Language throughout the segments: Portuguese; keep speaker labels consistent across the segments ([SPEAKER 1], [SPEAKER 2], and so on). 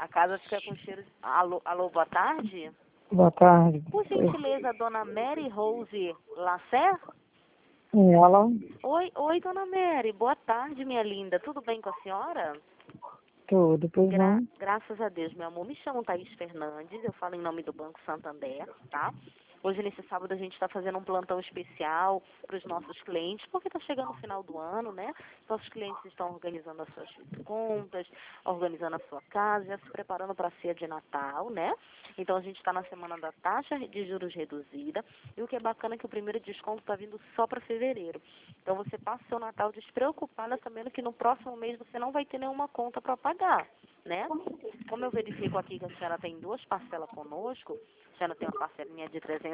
[SPEAKER 1] A casa fica com cheiro... Alô, alô, boa tarde?
[SPEAKER 2] Boa tarde.
[SPEAKER 1] Por gentileza, dona Mary Rose Lacer?
[SPEAKER 2] Ela,
[SPEAKER 1] Oi, dona Mary. Boa tarde, minha linda. Tudo bem com a senhora?
[SPEAKER 2] tudo, pois não?
[SPEAKER 1] Graças a Deus, meu amor. Me chamo Thaís Fernandes. Eu falo em nome do Banco Santander, tá? Hoje, nesse sábado, a gente está fazendo um plantão especial para os nossos clientes, porque está chegando o final do ano, né? Nossos clientes estão organizando as suas contas, organizando a sua casa, já se preparando para a ceia de Natal, né? Então, a gente está na semana da taxa de juros reduzida. E o que é bacana é que o primeiro desconto está vindo só para fevereiro. Então, você passa o seu Natal despreocupada, sabendo que no próximo mês você não vai ter nenhuma conta para pagar, né? Como eu verifico aqui que a senhora tem 2 parcelas conosco, a senhora tem uma parcelinha de R$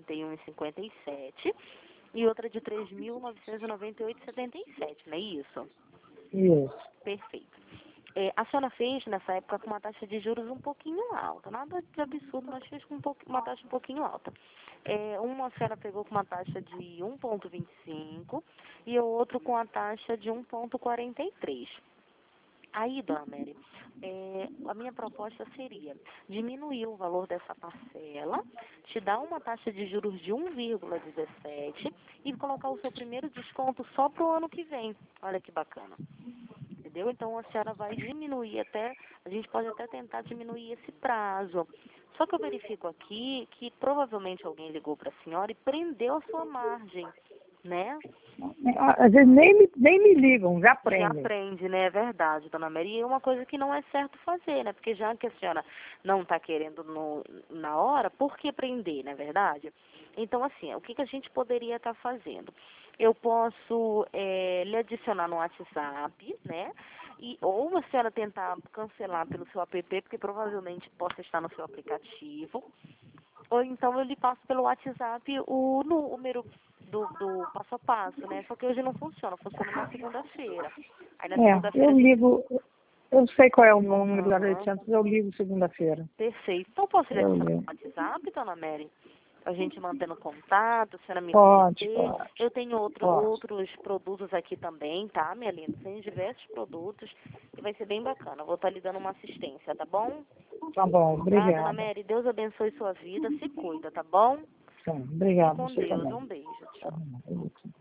[SPEAKER 1] 341,57 e outra de R$ 3.998,77, não é isso?
[SPEAKER 2] Isso.
[SPEAKER 1] Perfeito. A senhora fez nessa época com uma taxa de juros um pouquinho alta, nada de absurdo, mas fez com uma taxa um pouquinho alta. Uma a senhora pegou com uma taxa de 1,25 e o outro com a taxa de 1,43. Aí, dona Mary, a minha proposta seria diminuir o valor dessa parcela, te dar uma taxa de juros de 1,17 e colocar o seu primeiro desconto só para o ano que vem. Olha que bacana. Entendeu? Então, a senhora vai diminuir a gente pode até tentar diminuir esse prazo. Só que eu verifico aqui que provavelmente alguém ligou para a senhora e prendeu a sua margem, né?
[SPEAKER 2] Às vezes nem me ligam, já
[SPEAKER 1] Já
[SPEAKER 2] aprendem.
[SPEAKER 1] aprende, né? É verdade, dona Maria. E é uma coisa que não é certo fazer, né? Porque já que a senhora não está querendo na hora, por que prender, não é verdade? Então, assim, o que a gente poderia estar fazendo? Eu posso lhe adicionar no WhatsApp, né? Ou a senhora tentar cancelar pelo seu app, porque provavelmente possa estar no seu aplicativo. Ou então eu lhe passo pelo WhatsApp o número do passo a passo, né? Só que hoje não funciona na segunda-feira. Aí na segunda-feira
[SPEAKER 2] Eu
[SPEAKER 1] a gente...
[SPEAKER 2] ligo, eu sei qual é o número da
[SPEAKER 1] Aham.
[SPEAKER 2] Santos, eu ligo segunda-feira.
[SPEAKER 1] Perfeito. Então posso lhe
[SPEAKER 2] Eu
[SPEAKER 1] adicionar
[SPEAKER 2] ligo.
[SPEAKER 1] no WhatsApp, dona Mary? A gente mantendo contato, a senhora me
[SPEAKER 2] Pode.
[SPEAKER 1] conhecer. Eu tenho
[SPEAKER 2] Pode.
[SPEAKER 1] outros produtos aqui também, tá, minha linda? Tem diversos produtos e vai ser bem bacana. Eu vou estar lhe dando uma assistência, tá bom?
[SPEAKER 2] Tá bom,
[SPEAKER 1] Tá, dona
[SPEAKER 2] obrigada.
[SPEAKER 1] Mary? Deus abençoe sua vida. Se cuida, tá bom?
[SPEAKER 2] Tá,
[SPEAKER 1] Fique
[SPEAKER 2] obrigada,
[SPEAKER 1] com
[SPEAKER 2] você
[SPEAKER 1] Deus.
[SPEAKER 2] também.
[SPEAKER 1] Um beijo.
[SPEAKER 2] Tá
[SPEAKER 1] Tchau.
[SPEAKER 2] bom.